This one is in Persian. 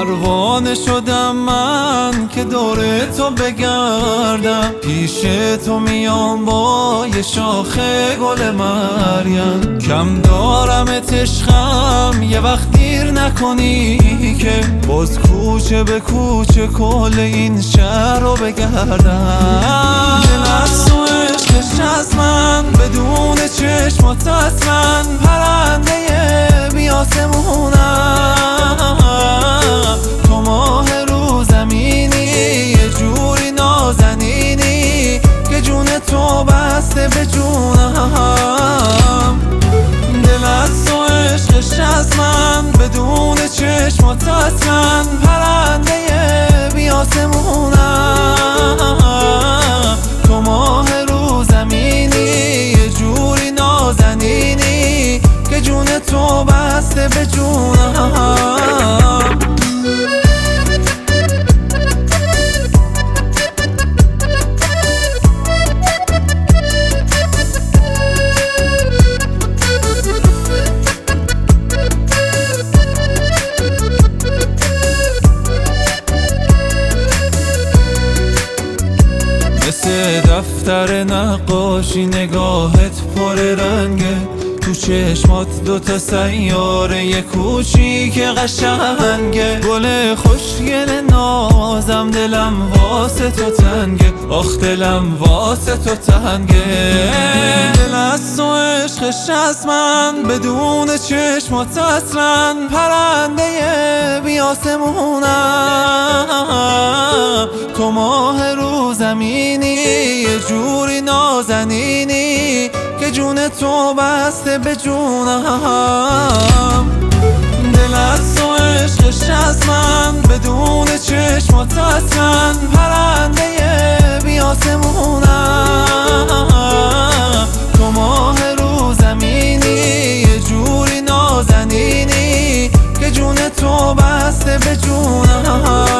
پروانه شدم من که دور تو بگردم، پیش تو میام با یه شاخه گل مریم. کم دارمت عشقم، یه وقت دیر نکنی که باز کوچه به کوچه کل این شهر رو بگردم. دل از تو عشقش از من بدون چشمات اصلا پرنده بی آسمونم. تو ماه رو زمینی، یه جوری نازنینی که جون تو بسته به جونم. دل از تو عشقش از من بدون چشمات اصلا پرنده بی آسمونم. تو ماه رو زمینی، یه جوری نازنینی که جون تو بسته به جونم. مثل دفتر نقاشی نگاهت پر رنگه، تو چشمات دوتا سیاره یه کوچیک قشنگه. گل خوشگل نازم دلم واسه تو تنگه، آخ دلم واسه تو تنگه. دل از تو عشقش از من بدون چشمات اصلا پرنده بی آسمونم. تو ماه رو زمینی، یه جوری نازنینی که جون تو بسته به جونم. دل از تو عشقش از من بدون چشمات اصلا پرنده بی آسمونم. تو ماه رو زمینی، یه جوری نازنینی که جون تو بسته به جونم.